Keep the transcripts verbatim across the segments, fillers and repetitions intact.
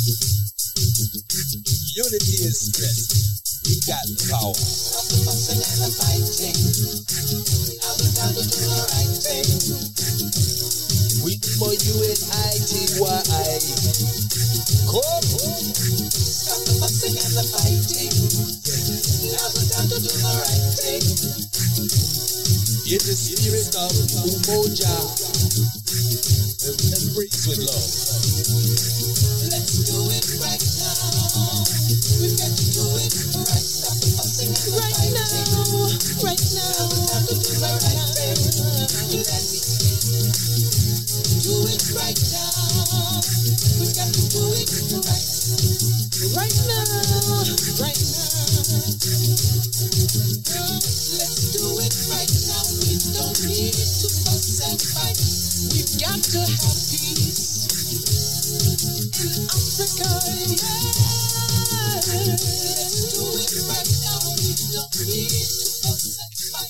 Unity is strength. We got the power. Stop the fussing and the fighting. Now it's time to do the right thing. We for U N I T Y. Come. Stop the fussing and the fighting. Now it's time to do the right thing. In the spirit of Umoja, embrace with love. Let's do it right now. We've got to do it right. Stop the fussing and the right fighting. Now, right now. Now it's time to do the right thing. Let's do it right now. We've got to do it right. Right now. Right now. Let's do it right now. We don't need to fuss and fight. We've got to have peace in Africa. Yeah. Let's do it right now. We don't need to fuss and fight.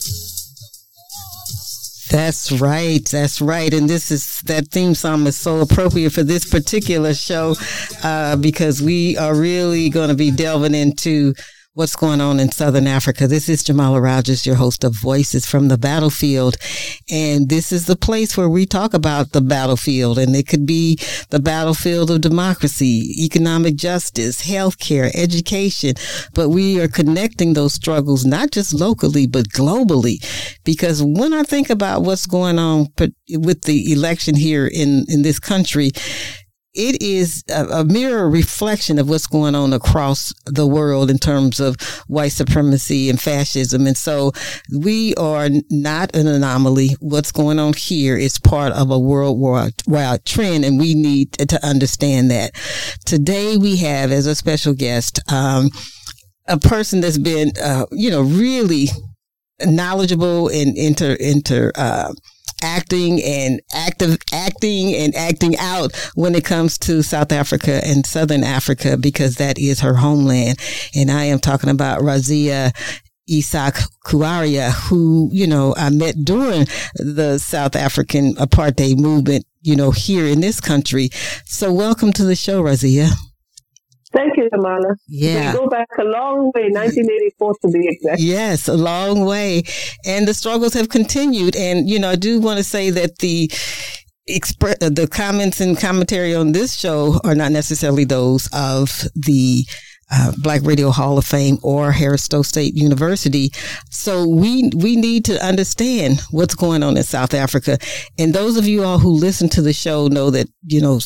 That's right. That's right. And this is, that theme song is so appropriate for this particular show uh, because we are really going to be delving into what's going on in Southern Africa. This is Jamala Rogers, your host of Voices from the Battlefield. And this is the place where we talk about the battlefield. And it could be the battlefield of democracy, economic justice, healthcare, education. But we are connecting those struggles, not just locally, but globally. Because when I think about what's going on with the election here in, in this country, it is a, a mirror reflection of what's going on across the world in terms of white supremacy and fascism. And so we are not an anomaly. What's going on here is part of a worldwide trend, and we need to understand that. Today we have as a special guest um, a person that's been, uh, you know, really knowledgeable and inter, inter, uh, acting and active acting and acting out when it comes to South Africa and Southern Africa, because that is her homeland. And I am talking about Razia Isaac Kouaria, who, you know, I met during the South African apartheid movement, you know, here in this country. So welcome to the show, Razia. Thank you, Jamala. Yeah. We go back a long way, nineteen eighty-four to be exact. Yes, a long way. And the struggles have continued. And, you know, I do want to say that the expre- the comments and commentary on this show are not necessarily those of the uh, Black Radio Hall of Fame or Harris Stowe State University. So we we need to understand what's going on in South Africa. And those of you all who listen to the show know that, you know,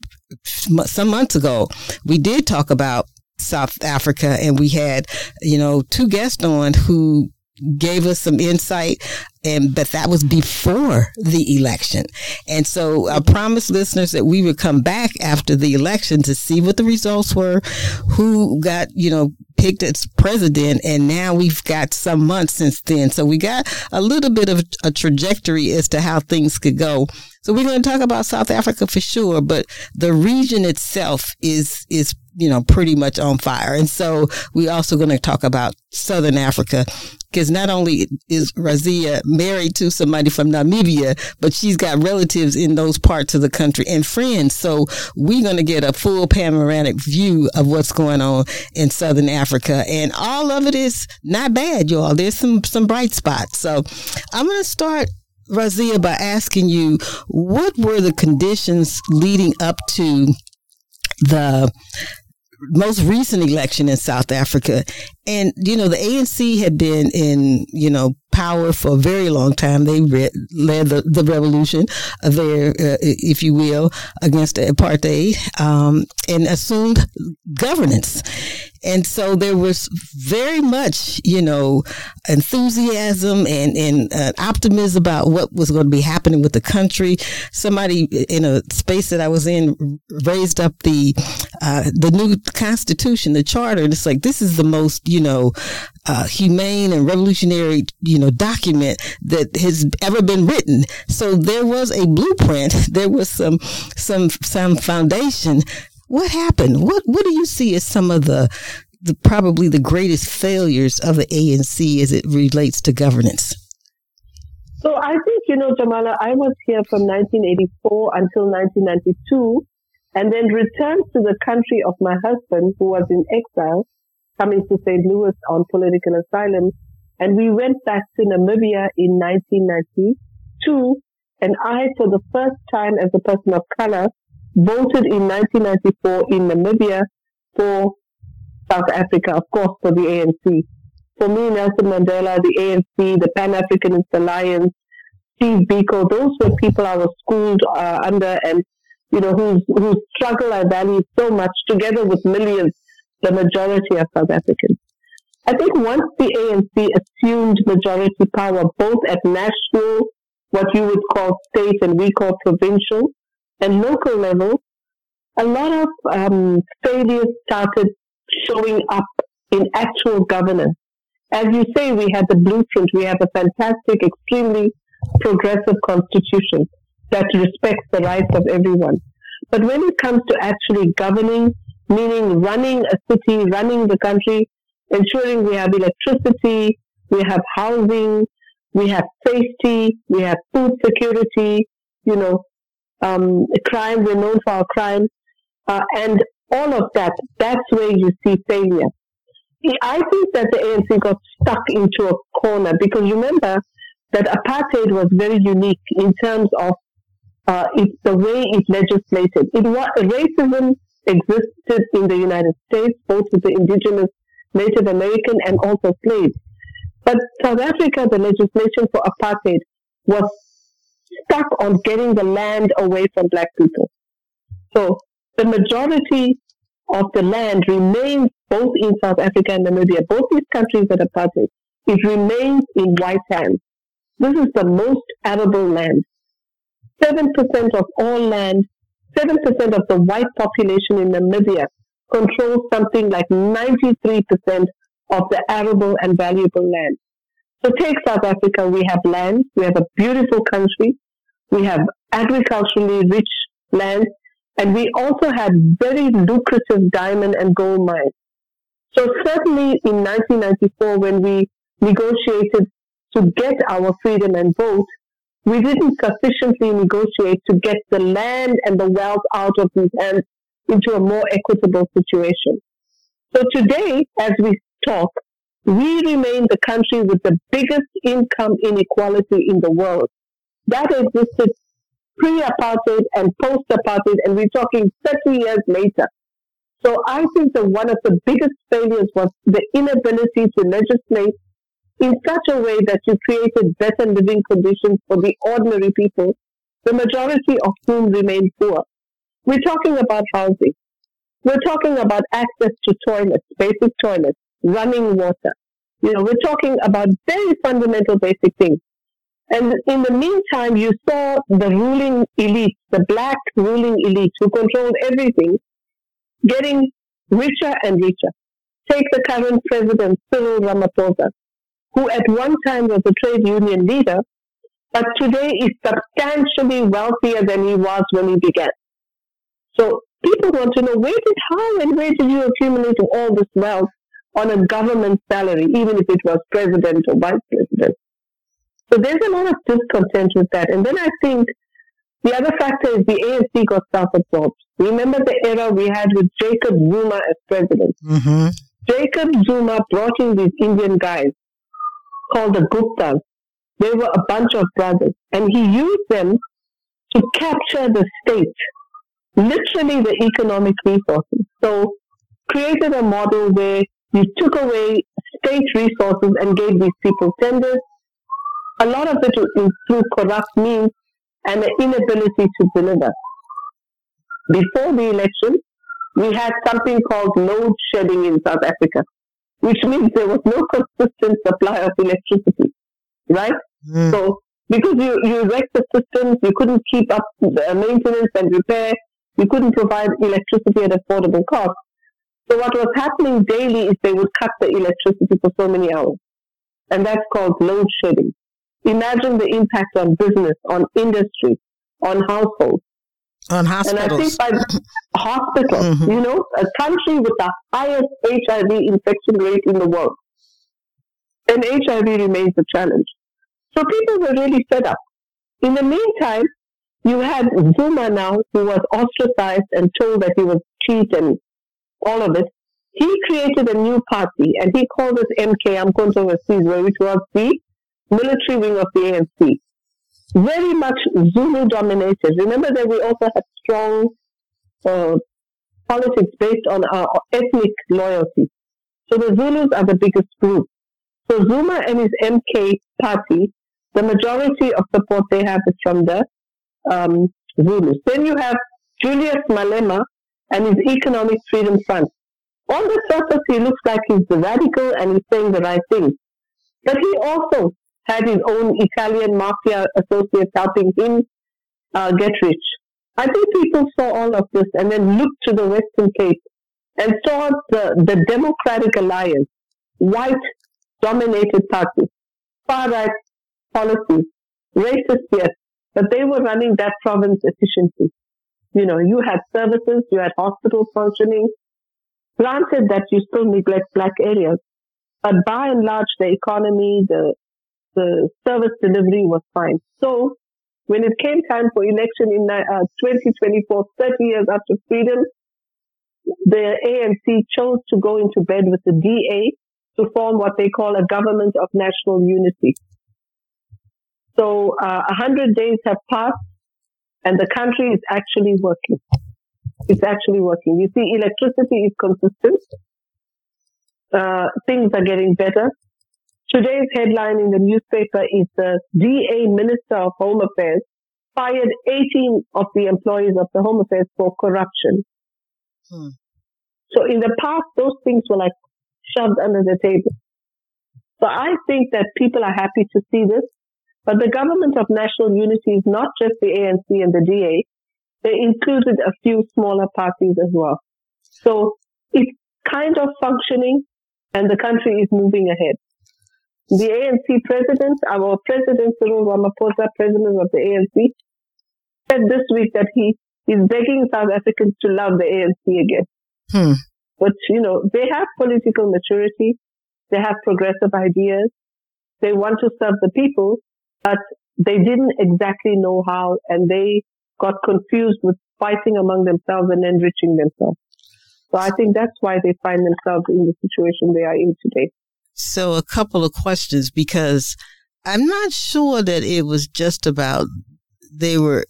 some months ago, we did talk about South Africa, and we had, you know, two guests on who gave us some insight, and but that was before the election. And so I promised listeners that we would come back after the election to see what the results were, who got, you know, picked as president, and now we've got some months since then. So we got a little bit of a trajectory as to how things could go. So we're going to talk about South Africa for sure, but the region itself is, is, you know, pretty much on fire. And so we're also going to talk about Southern Africa, because not only is Razia married to somebody from Namibia, but she's got relatives in those parts of the country and friends. So we're going to get a full panoramic view of what's going on in Southern Africa. And all of it is not bad, y'all. There's some, some bright spots. So I'm going to start, Razia, by asking you, what were the conditions leading up to the most recent election in South Africa? And, you know, the A N C had been in, you know, power for a very long time. They re- led the, the revolution there, uh, if you will, against apartheid, um, and assumed governance. And so there was very much, you know, enthusiasm and, and uh, optimism about what was going to be happening with the country. Somebody in a space that I was in raised up the uh, the new constitution, the charter, and it's like, this is the most, you know, uh, humane and revolutionary, you know, document that has ever been written. So there was a blueprint. There was some some some foundation. What happened? What what do you see as some of the, the probably the greatest failures of the A N C as it relates to governance? So I think, you know, Jamala, I was here from nineteen eighty-four until nineteen ninety-two. and then returned to the country of my husband, who was in exile, coming to Saint Louis on political asylum. And we went back to Namibia in nineteen ninety-two. And I, for the first time as a person of color, voted in nineteen ninety-four in Namibia for South Africa, of course, for the A N C. For me, Nelson Mandela, the A N C, the Pan-Africanist Alliance, Steve Biko, those were people I was schooled uh, under, and, you know, whose, whose struggle I value so much, together with millions, the majority of South Africans. I think once the A N C assumed majority power, both at national, what you would call state and we call provincial, and local level, a lot of um, failures started showing up in actual governance. As you say, we had the blueprint. We have a fantastic, extremely progressive constitution that respects the rights of everyone. But when it comes to actually governing, meaning running a city, running the country, ensuring we have electricity, we have housing, we have safety, we have food security, you know, um, crime, we're known for our crime, uh, and all of that, that's where you see failure. I think that the A N C got stuck into a corner because remember that apartheid was very unique in terms of uh, it, the way it legislated. It was, racism existed in the United States, both with the indigenous Native American and also slaves. But South Africa, the legislation for apartheid was stuck on getting the land away from black people. So the majority of the land remains both in South Africa and Namibia, both these countries that are apartheid. It remains in white hands. This is the most arable land. seven percent of all land, seven percent of the white population in Namibia controls something like ninety-three percent of the arable and valuable land. So take South Africa, we have land, we have a beautiful country, we have agriculturally rich land, and we also had very lucrative diamond and gold mines. So certainly in nineteen ninety-four, when we negotiated to get our freedom and vote, we didn't sufficiently negotiate to get the land and the wealth out of these hands into a more equitable situation. So today, as we talk, we remain the country with the biggest income inequality in the world. That existed pre-apartheid and post-apartheid, and we're talking thirty years later. So I think that one of the biggest failures was the inability to legislate in such a way that you created better living conditions for the ordinary people, the majority of whom remain poor. We're talking about housing. We're talking about access to toilets, basic toilets, running water. You know, we're talking about very fundamental basic things. And in the meantime, you saw the ruling elite, the black ruling elite who controlled everything, getting richer and richer. Take the current president, Cyril Ramaphosa, who at one time was a trade union leader, but today is substantially wealthier than he was when he began. So people want to know, where did, how and where did you accumulate all this wealth on a government salary, even if it was president or vice president? So there's a lot of discontent with that. And then I think the other factor is the A N C got self-absorbed. Remember the era we had with Jacob Zuma as president? Mm-hmm. Jacob Zuma brought in these Indian guys called the Guptas. They were a bunch of brothers. And he used them to capture the state, literally the economic resources. So created a model where you took away state resources and gave these people tenders. A lot of it was through corrupt means and the inability to deliver. Before the election, we had something called load shedding in South Africa, which means there was no consistent supply of electricity, right? Mm. So because you, you wrecked the systems, you couldn't keep up the maintenance and repair, you couldn't provide electricity at affordable cost. So what was happening daily is they would cut the electricity for so many hours. And that's called load shedding. Imagine the impact on business, on industry, on households. On hospitals. And I think by hospitals, mm-hmm. you know, a country with the highest H I V infection rate in the world. And H I V remains a challenge. So people were really fed up. In the meantime, you had Zuma now, who was ostracized and told that he was cheat and all of it. He created a new party, and he called it M K, Umkhonto we Sizwe, which was the military wing of the A N C. Very much Zulu dominated. Remember that we also had strong uh, politics based on our ethnic loyalty. So the Zulus are the biggest group. So Zuma and his M K party, the majority of support they have is from the um, Zulus. Then you have Julius Malema and his Economic Freedom Front. On the surface, he looks like he's the radical and he's saying the right things. But he also had his own Italian mafia associates helping him uh, get rich. I think people saw all of this and then looked to the Western Cape and saw the, the Democratic Alliance, white-dominated parties, far-right policies, racist, yes, but they were running that province efficiently. You know, you had services, you had hospitals functioning. Granted that you still neglect black areas, but by and large, the economy, the the service delivery was fine. So when it came time for election in uh, twenty twenty-four, thirty years after freedom, the A N C chose to go into bed with the D A to form what they call a government of national unity. So uh, one hundred days have passed, and the country is actually working. It's actually working. You see, electricity is consistent. Uh, things are getting better. Today's headline in the newspaper is the D A Minister of Home Affairs fired eighteen of the employees of the Home Affairs for corruption. Hmm. So in the past, those things were like shoved under the table. So I think that people are happy to see this, but the government of national unity is not just the A N C and the D A. They included a few smaller parties as well. So it's kind of functioning and the country is moving ahead. The A N C president, our president, Cyril Ramaphosa, president of the A N C, said this week that he is begging South Africans to love the A N C again. Hmm. But, you know, they have political maturity. They have progressive ideas. They want to serve the people, but they didn't exactly know how, and they got confused with fighting among themselves and enriching themselves. So I think that's why they find themselves in the situation they are in today. So a couple of questions, because I'm not sure that it was just about they were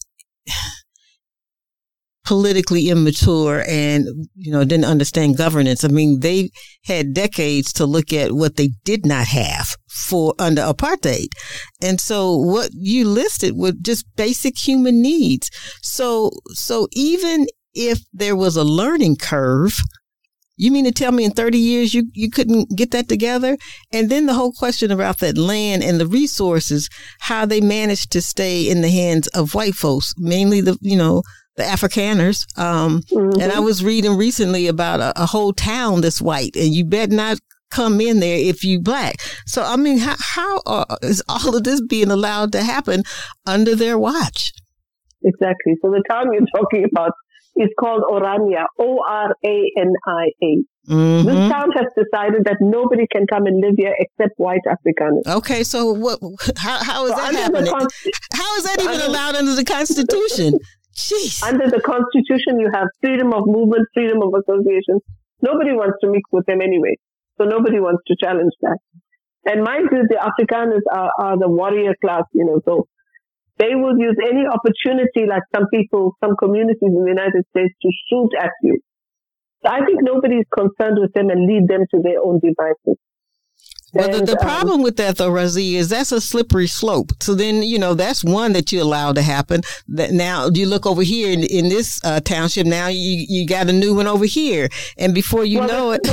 politically immature and, you know, didn't understand governance. I mean, they had decades to look at what they did not have for under apartheid. And so what you listed were just basic human needs. So, so even if there was a learning curve, you mean to tell me in thirty years you, you couldn't get that together? And then the whole question about that land and the resources, how they managed to stay in the hands of white folks, mainly the, you know, the Afrikaners. Um, mm-hmm. And I was reading recently about a, a whole town that's white, and you better not come in there if you black. So, I mean, how, how uh, is all of this being allowed to happen under their watch? Exactly. So the town you're talking about is called Orania, O R A N I A. Mm-hmm. This town has decided that nobody can come and live here except white Afrikaners. Okay, so what? How, how is so that happening? Consti- how is that even under, allowed under the Constitution? Jeez. Under the Constitution, you have freedom of movement, freedom of association. Nobody wants to mix with them anyway, so nobody wants to challenge that. And mind you, the Afrikaners are, are the warrior class, you know, so they will use any opportunity, like some people, some communities in the United States, to shoot at you. So I think nobody is concerned with them and lead them to their own devices. Well, and, the, the problem um, with that, though, Razia, is that's a slippery slope. So then, you know, that's one that you allow to happen. That now you look over here in, in this uh, township. Now you you got a new one over here, and before you well, know it,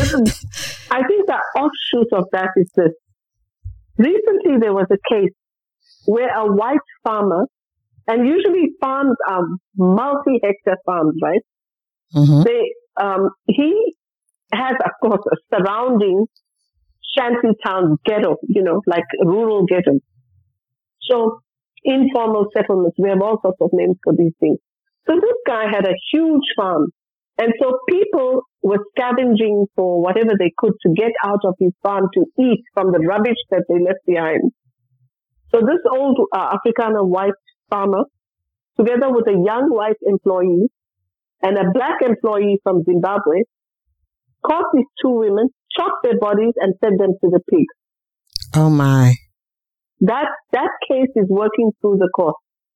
I think the offshoot of that is this. Recently, there was a case where a white farmer, and usually farms are multi-hectare farms, right? Mm-hmm. They, um, he has, of course, a surrounding shanty town ghetto, you know, like rural ghetto. So informal settlements, we have all sorts of names for these things. So this guy had a huge farm. And so people were scavenging for whatever they could to get out of his farm to eat from the rubbish that they left behind. So this old uh, Afrikaner white farmer together with a young white employee and a black employee from Zimbabwe, caught these two women, shot their bodies, and fed them to the pigs. Oh, my. That that case is working through the court.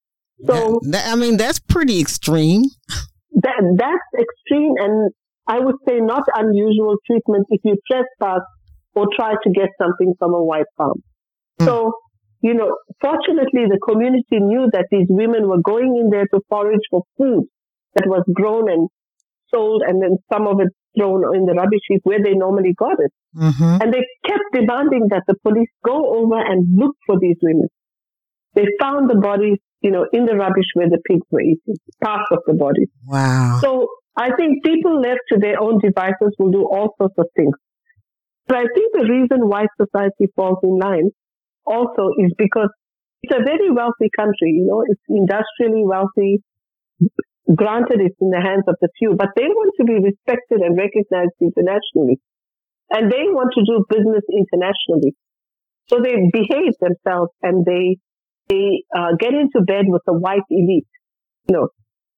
So that, that, I mean, that's pretty extreme. That that's extreme, and I would say not unusual treatment if you trespass or try to get something from a white farm. Mm. So, you know, fortunately, the community knew that these women were going in there to forage for food that was grown and sold, and then some of it thrown in the rubbish heap where they normally got it. Mm-hmm. And they kept demanding that the police go over and look for these women. They found the bodies, you know, in the rubbish where the pigs were eating, parts of the bodies. Wow. So I think people left to their own devices will do all sorts of things. But I think the reason why society falls in line also is because it's a very wealthy country, you know, it's industrially wealthy. Granted, it's in the hands of the few, but they want to be respected and recognized internationally. And they want to do business internationally. So they behave themselves and they they uh, get into bed with the white elite, you know,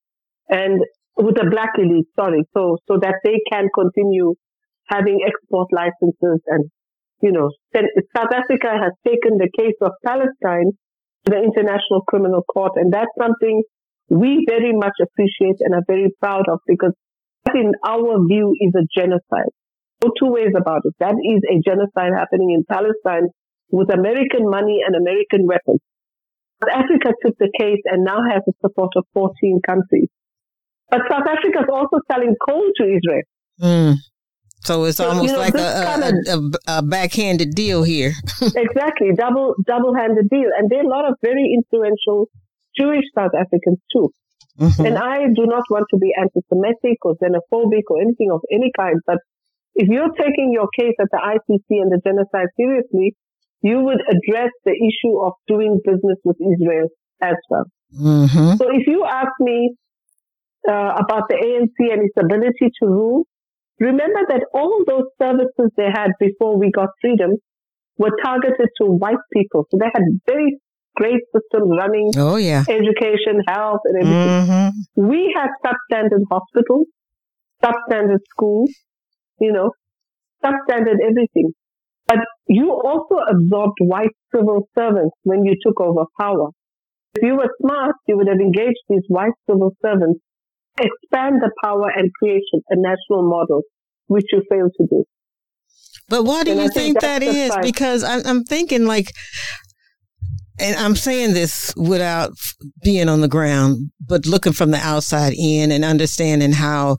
and with the black elite, sorry, so so that they can continue having export licenses. And, you know, South Africa has taken the case of Palestine to the International Criminal Court, and that's something we very much appreciate and are very proud of, because that, in our view, is a genocide. No two ways about it. That is a genocide happening in Palestine with American money and American weapons. South Africa took the case and now has the support of fourteen countries. But South Africa is also selling coal to Israel. Mm. So it's so, almost you know, like a, a, a, a backhanded deal here. Exactly, double double-handed deal. And there are a lot of very influential Jewish South Africans too. Mm-hmm. And I do not want to be anti-Semitic or xenophobic or anything of any kind, but if you're taking your case at the I C C and the genocide seriously, you would address the issue of doing business with Israel as well. Mm-hmm. So if you ask me uh, about the A N C and its ability to rule, remember that all those services they had before we got freedom were targeted to white people. So they had very great systems running, oh, yeah. education, health, and everything. Mm-hmm. We had substandard hospitals, substandard schools, you know, substandard everything. But you also absorbed white civil servants when you took over power. If you were smart, you would have engaged these white civil servants to expand the power and create a national model, which you failed to do. But why do and you I think, think that is? Fight. Because I'm, I'm thinking like, and I'm saying this without being on the ground, but looking from the outside in and understanding how,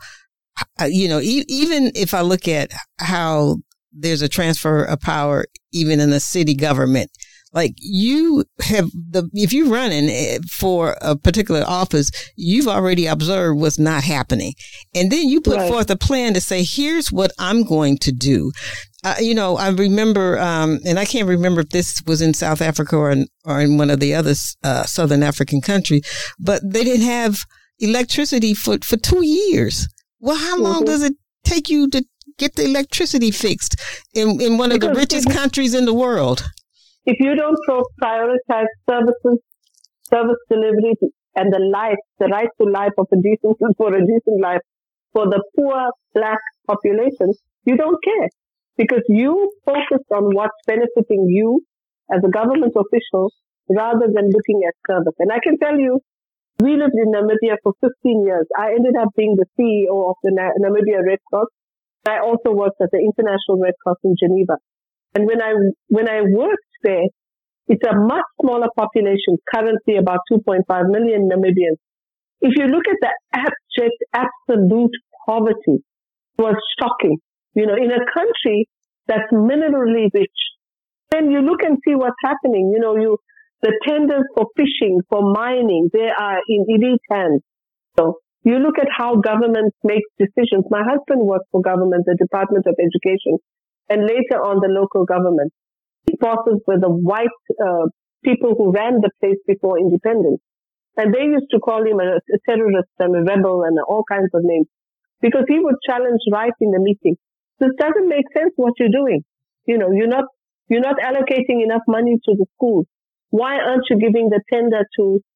you know, e- even if I look at how there's a transfer of power, even in the city government, like you have the, if you're running for a particular office, you've already observed what's not happening. And then you put right. forth a plan to say, here's what I'm going to do. Uh, you know, I remember, um, and I can't remember if this was in South Africa or in, or in one of the other uh, Southern African countries, but they didn't have electricity for, for two years. Well, how long mm-hmm. does it take you to get the electricity fixed in, in one of because the richest countries in the world? If you don't prioritize services, service delivery, and the life, the right to life of a decent, for a decent life for the poor black population, you don't care. Because you focused on what's benefiting you as a government official rather than looking at service. And I can tell you, we lived in Namibia for fifteen years. I ended up being the C E O of the Namibia Red Cross. I also worked at the International Red Cross in Geneva. And when I when I worked there, it's a much smaller population, currently about two point five million Namibians. If you look at the abject, absolute poverty, it was shocking. You know, in a country that's minerally rich, then you look and see what's happening. You know, you the tenders for fishing, for mining, they are in elite hands. So you look at how governments make decisions. My husband worked for government, the Department of Education, and later on the local government. His bosses were the white uh, people who ran the place before independence. And they used to call him a, a terrorist and a rebel and all kinds of names, because he would challenge right in the meeting. This doesn't make sense what you're doing. You know, you're not, you're not allocating enough money to the schools. Why aren't you giving the tender to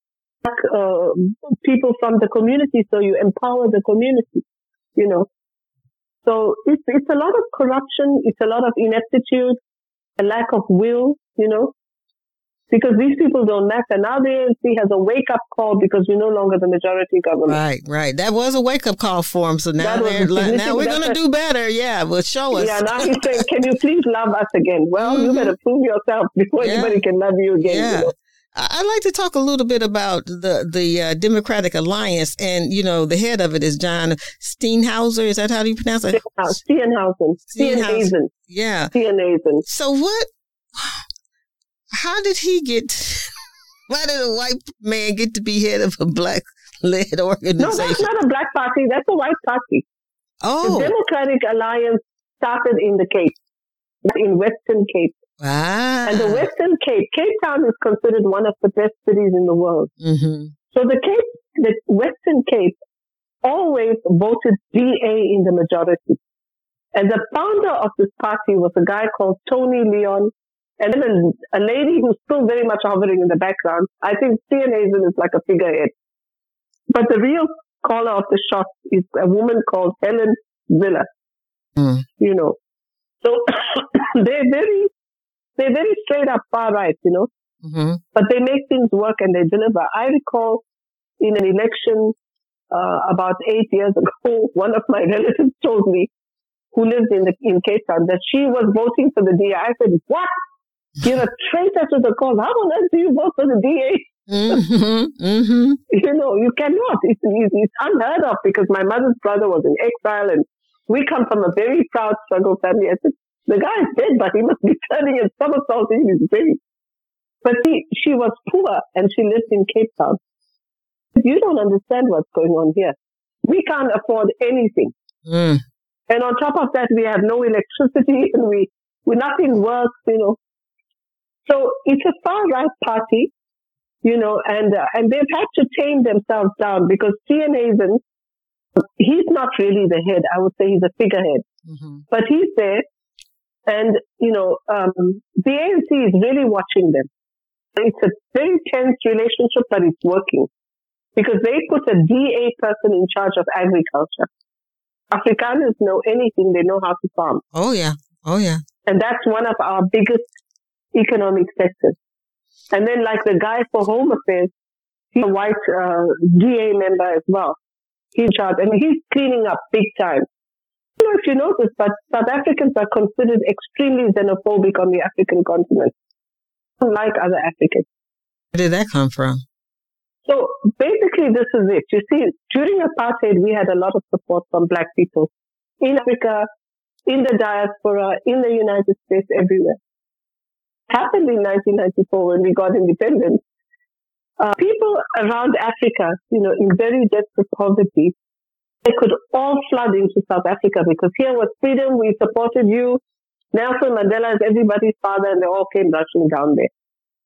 uh, people from the community, so you empower the community, you know. So it's, it's a lot of corruption, it's a lot of ineptitude, a lack of will, you know, because these people don't matter. Now the A N C has a wake-up call because we're no longer the majority government. Right, right. That was a wake-up call for them. So now, they're, now we're going to do better. Yeah, well, show us. Yeah, now he's saying, can you please love us again? Well, mm-hmm. you better prove yourself before yeah. anybody can love you again. Yeah. You know? I'd like to talk a little bit about the the uh, Democratic Alliance, and you know the head of it is John Steenhauser. Is that how you pronounce it? Steenhausen. Steenhausen. Yeah. Steenhausen. So what? How did he get? Why did a white man get to be head of a black-led organization? No, that's not a black party. That's a white party. Oh, the Democratic Alliance started in the Cape, in Western Cape. Ah. And the Western Cape, Cape Town is considered one of the best cities in the world. Mm-hmm. So the Cape, the Western Cape always voted D A in the majority. And the founder of this party was a guy called Tony Leon, and then a, a lady who's still very much hovering in the background. I think Steenhausen is like a figurehead. But the real caller of the shots is a woman called Helen Zille. Mm. You know. So they're very They're very straight up far right, you know, mm-hmm. but they make things work and they deliver. I recall in an election uh, about eight years ago, one of my relatives told me, who lives in the in Cape Town, that she was voting for the D A. I said, what? You're a traitor to the cause. How on earth do you vote for the D A? Mm-hmm. Mm-hmm. You know, you cannot. It's, it's unheard of because my mother's brother was in exile and we come from a very proud struggle family. I said, the guy is dead, but he must be turning and somersaulting in his grave. But he, she was poor and she lived in Cape Town. You don't understand what's going on here. We can't afford anything. Mm. And on top of that, we have no electricity and we, we nothing works, you know. So it's a far right party, you know, and, uh, and they've had to tame themselves down because Steenhausen, he's not really the head. I would say he's a figurehead, mm-hmm. but he's there. And, you know, um, the A N C is really watching them. It's a very tense relationship, but it's working because they put a D A person in charge of agriculture. Afrikaners know anything. They know how to farm. Oh, yeah. Oh, yeah. And that's one of our biggest economic sectors. And then like the guy for Home Affairs, he's a white uh, D A member as well. He's in charge. And he's cleaning up big time. I don't know if you noticed, but South Africans are considered extremely xenophobic on the African continent, unlike other Africans. Where did that come from? So basically, this is it. You see, during apartheid, we had a lot of support from black people in Africa, in the diaspora, in the United States, everywhere. It happened in nineteen ninety-four when we got independence. Uh, people around Africa, you know, in very desperate poverty, they could all flood into South Africa because here was freedom. We supported you. Nelson Mandela is everybody's father, and they all came rushing down there.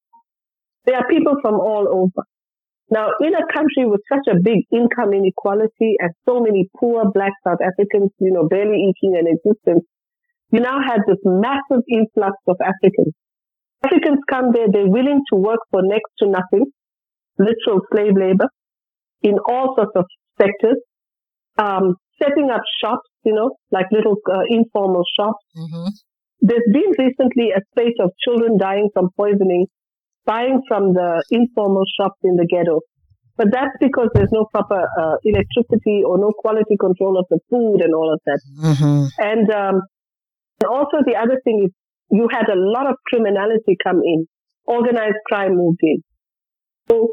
There are people from all over. Now, in a country with such a big income inequality and so many poor black South Africans, you know, barely eking an existence, you now have this massive influx of Africans. Africans come there, they're willing to work for next to nothing, literal slave labor, in all sorts of sectors. Um, setting up shops, you know, like little uh, informal shops. Mm-hmm. There's been recently a spate of children dying from poisoning, buying from the informal shops in the ghetto. But that's because there's no proper uh, electricity or no quality control of the food and all of that. Mm-hmm. And, um, and also the other thing is you had a lot of criminality come in. Organized crime moved in. So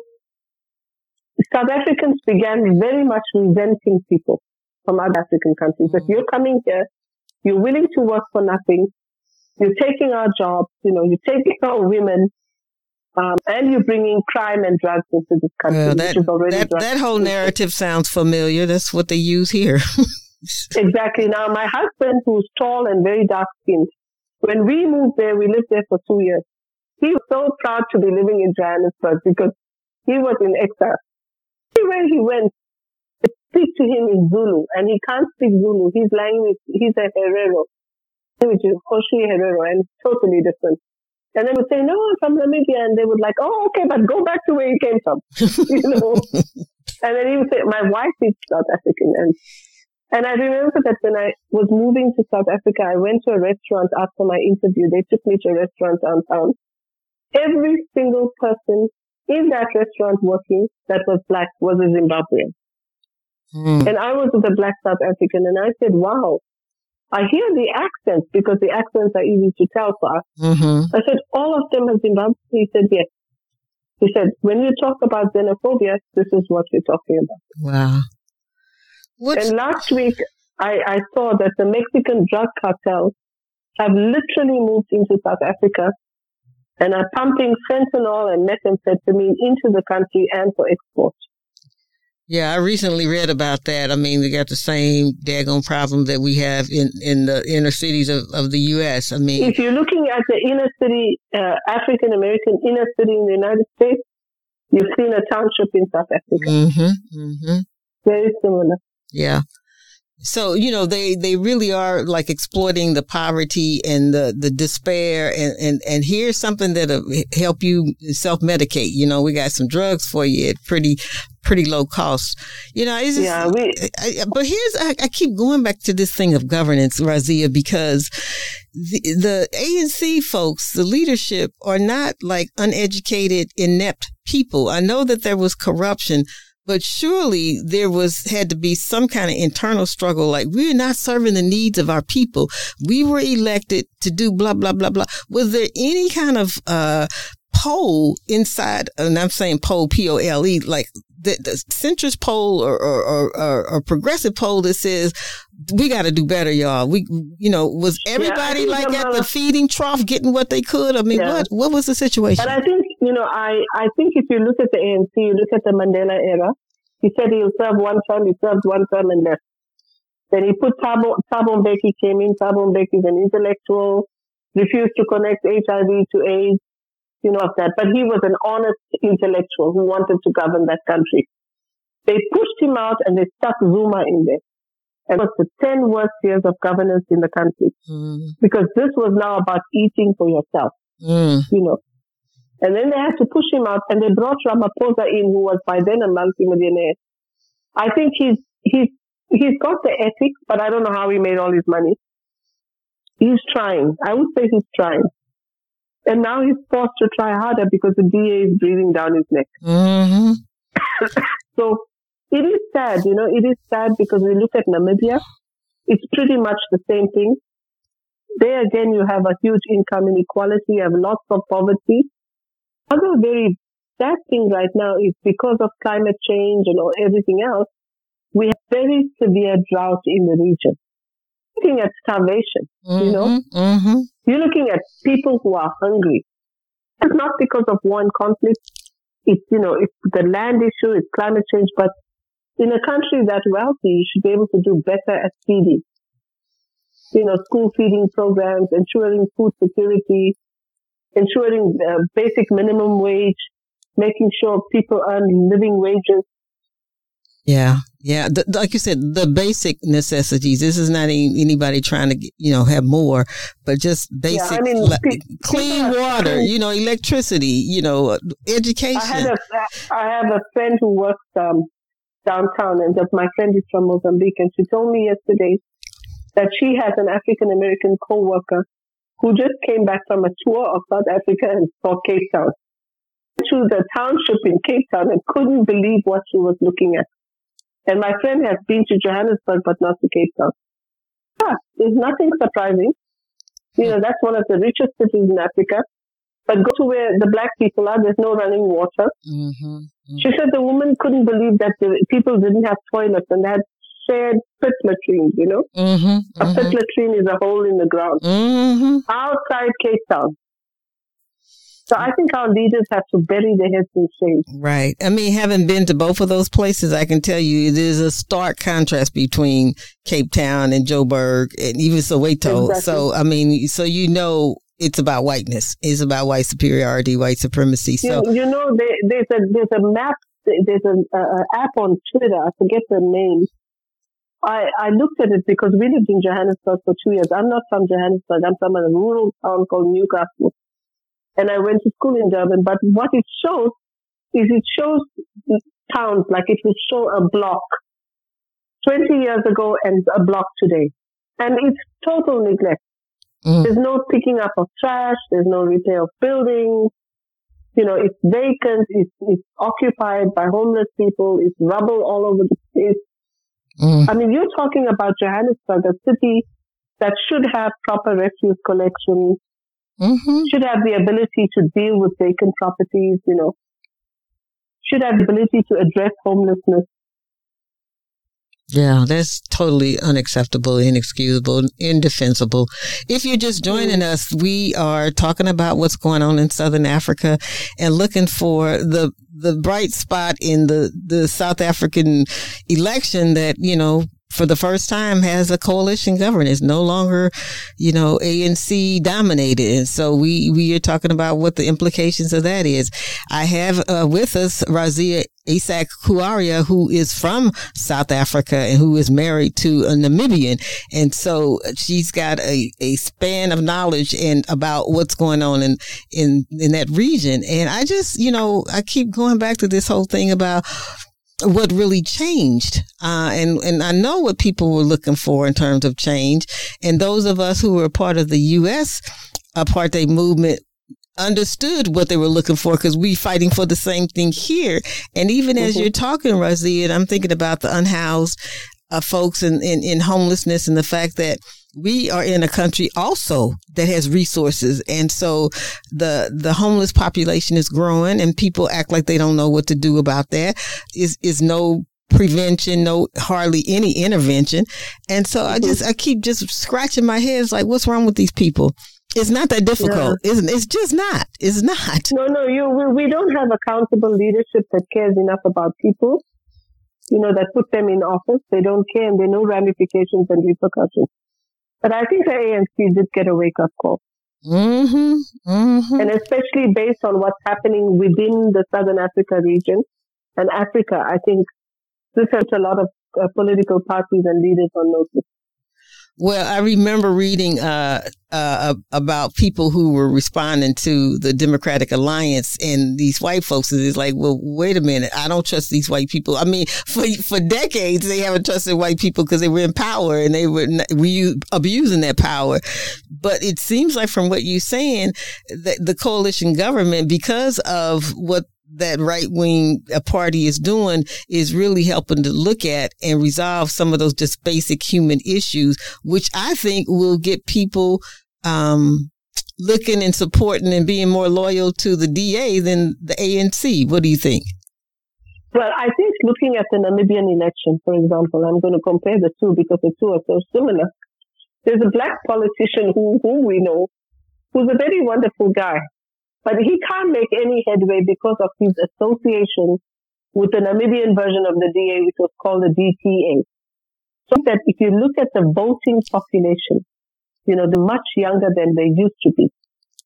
South Africans began very much resenting people from other African countries. That you're coming here, you're willing to work for nothing, you're taking our jobs, you know, you're taking our women, um, and you're bringing crime and drugs into this country, well, that, which is already that, that whole narrative sounds familiar. That's what they use here. Exactly. Now, my husband, who's tall and very dark-skinned, when we moved there, we lived there for two years. He was so proud to be living in Johannesburg because he was in exile. Everywhere he went, they speak to him in Zulu, and he can't speak Zulu. His language, he's a Herero, which is Hoshi Herero, and it's totally different. And they would say, no, I'm from Namibia. And they would like, oh, okay, but go back to where you came from. You know? And then he would say, my wife is South African. And and I remember that when I was moving to South Africa, I went to a restaurant after my interview. They took me to a restaurant downtown. Every single person in that restaurant working that was black was a Zimbabwean. Mm. And I was with a black South African, and I said, wow, I hear the accents because the accents are easy to tell for us. Mm-hmm. I said, all of them are Zimbabwean. He said, yes. He said, when you talk about xenophobia, this is what you're talking about. Wow. What's... And last week, I, I saw that the Mexican drug cartels have literally moved into South Africa and are pumping fentanyl and methamphetamine into the country and for export. Yeah, I recently read about that. I mean, they got the same daggone problem that we have in, in the inner cities of, of the U S. I mean, if you're looking at the inner city, uh, African-American inner city in the United States, you've seen a township in South Africa. Mm-hmm, mm-hmm. Very similar. Yeah. So, you know, they, they really are like exploiting the poverty and the, the despair. And, and, and here's something that'll help you self-medicate. You know, we got some drugs for you at pretty, pretty low cost. You know, it's just, yeah, we, I, but here's, I, I keep going back to this thing of governance, Razia, because the, the A N C folks, the leadership are not like uneducated, inept people. I know that there was corruption, but surely there was had to be some kind of internal struggle. Like, we're not serving the needs of our people. We were elected to do blah, blah, blah, blah. Was there any kind of uh poll inside, and I'm saying poll, P O L E, like the, the centrist poll or, or, or, or, or progressive poll that says, we got to do better, y'all. We, you know, was everybody yeah, like at the feeding trough getting what they could? I mean, yeah. what what was the situation? But I think, you know, I, I think if you look at the A N C, you look at the Mandela era, he said he'll serve one term, he served one term and left. Then he put Thabo, Thabo Mbeki came in. Thabo Mbeki is an intellectual, refused to connect H I V to AIDS, you know, of that. But he was an honest intellectual who wanted to govern that country. They pushed him out and they stuck Zuma in there. And it was the ten worst years of governance in the country. Mm. Because this was now about eating for yourself, mm. you know. And then they had to push him out, and they brought Ramaphosa in, who was by then a multimillionaire. I think he's, he's, he's got the ethics, but I don't know how he made all his money. He's trying. I would say he's trying. And now he's forced to try harder because the D A is breathing down his neck. Mm-hmm. So it is sad, you know, it is sad because we look at Namibia. It's pretty much the same thing. There again, you have a huge income inequality. You have lots of poverty. Other very sad thing right now is because of climate change and all, everything else, we have very severe drought in the region. Looking at starvation, mm-hmm, you know, mm-hmm. You're looking at people who are hungry. It's not because of one conflict. It's, you know, it's the land issue, it's climate change, but in a country that wealthy, you should be able to do better at feeding. You know, school feeding programs, ensuring food security, ensuring uh, basic minimum wage, making sure people earn living wages. Yeah, yeah. The, like you said, the basic necessities. This is not any, anybody trying to, you know, have more, but just basic, yeah, I mean, le- pe- clean water, you know, electricity, you know, education. I, had a, I have a friend who works um, downtown, and that my friend is from Mozambique, and she told me yesterday that she has an African-American co-worker who just came back from a tour of South Africa and saw Cape Town. To the township in Cape Town and couldn't believe what she was looking at. And my friend has been to Johannesburg, but not to Cape Town. Ah, there's nothing surprising. You know, that's one of the richest cities in Africa. But go to where the black people are, there's no running water. Mm-hmm, mm-hmm. She said the woman couldn't believe that the people didn't have toilets and they had shared pit latrines, you know? Mm-hmm, a mm-hmm. pit latrine is a hole in the ground. Mm-hmm. Outside Cape Town. So I think our leaders have to bury their heads in shame. Right. I mean, having been to both of those places, I can tell you there's a stark contrast between Cape Town and Joburg and even Soweto. Exactly. So, I mean, so you know it's about whiteness. It's about white superiority, white supremacy. So You, you know, there, there's a there's a map, there's an uh, app on Twitter, I forget the name. I, I looked at it because we lived in Johannesburg for two years. I'm not from Johannesburg. I'm from a rural town called Newcastle. and I went to school in Durban. But what it shows is it shows towns like it would show a block twenty years ago and a block today. And it's total neglect. Mm. There's no picking up of trash. There's no repair of buildings. You know, it's vacant. It's, it's occupied by homeless people. It's rubble all over the place. Mm. I mean, you're talking about Johannesburg, a city that should have proper refuse collection, mm-hmm. should have the ability to deal with vacant properties, you know, should have the ability to address homelessness. Yeah, that's totally unacceptable, inexcusable, indefensible. If you're just joining mm. us, we are talking about what's going on in Southern Africa and looking for the the bright spot in the, the South African election that, you know, for the first time has a coalition government. It's no longer, you know, A N C dominated. And so we, we are talking about what the implications of that is. I have uh, with us Razia Isaac Kuaria, who is from South Africa and who is married to a Namibian. And so she's got a, a span of knowledge and about what's going on in, in, in that region. And I just, you know, I keep going back to this whole thing about what really changed. Uh, and, and I know what people were looking for in terms of change. And those of us who were part of the U S apartheid movement understood what they were looking for because we fighting for the same thing here. And even mm-hmm. as you're talking, Razia, I'm thinking about the unhoused uh, folks in, in, in homelessness and the fact that we are in a country also that has resources. And so the, the homeless population is growing and people act like they don't know what to do about that. Is, is no prevention, no hardly any intervention. And so I just, I keep just scratching my head. It's like, what's wrong with these people? It's not that difficult, yeah. isn't it? It's just not. It's not. No, no, you, we, we don't have accountable leadership that cares enough about people, you know, that put them in office. They don't care and there are no ramifications and repercussions. But I think the A N C did get a wake-up call. Mm-hmm, mm-hmm. And especially based on what's happening within the Southern Africa region and Africa, I think this has a lot of uh, political parties and leaders on notice. Well, I remember reading uh, uh, about people who were responding to the Democratic Alliance and these white folks. And it's like, well, wait a minute. I don't trust these white people. I mean, for for decades, they haven't trusted white people because they were in power and they were re- abusing that power. But it seems like from what you're saying, that the coalition government, because of what that right-wing party is doing, is really helping to look at and resolve some of those just basic human issues, which I think will get people um, looking and supporting and being more loyal to the D A than the A N C. What do you think? Well, I think looking at the Namibian election, for example, I'm going to compare the two because the two are so similar. There's a black politician who, who we know, who's a very wonderful guy. But he can't make any headway because of his association with the Namibian version of the D A, which was called the D T A. So that if you look at the voting population, you know, they're much younger than they used to be.